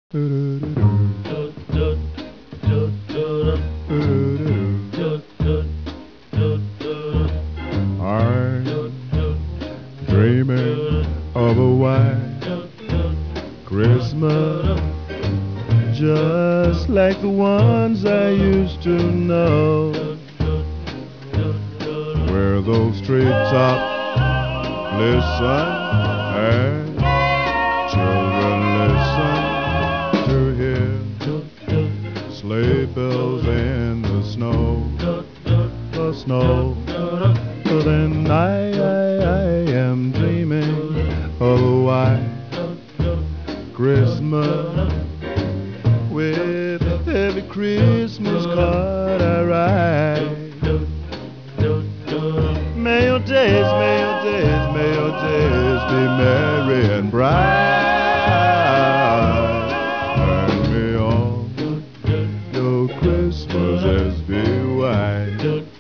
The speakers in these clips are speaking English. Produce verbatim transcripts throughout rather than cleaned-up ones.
I'm dreaming of a white Christmas, just like the ones I used to know, where those treetops listen and children listen to hear sleigh bells in the snow, the snow. So then I, I, I am dreaming of a white Christmas, with every Christmas card I write. May your days, may your days, may your days be merry and bright, and may all your Christmases be white.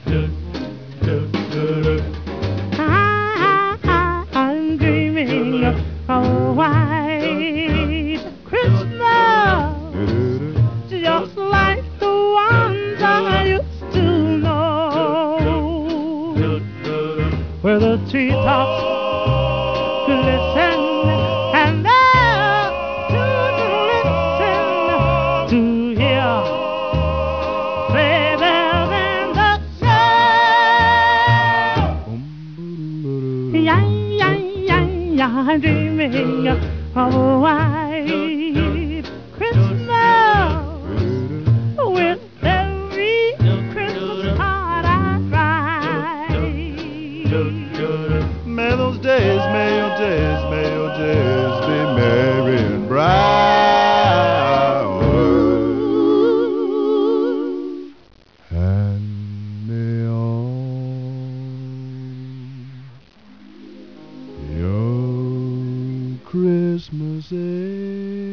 I'm dreaming of a white Christmas, just like the ones I used to know, where the treetops glisten and the children listen to hear sleigh bells in the snow. Yeah, yeah, yeah, yeah, I'm dreaming of a white Christmas, with every Christmas card I write. May those days, may your days, may your days be merry and bright, and may all your Christmases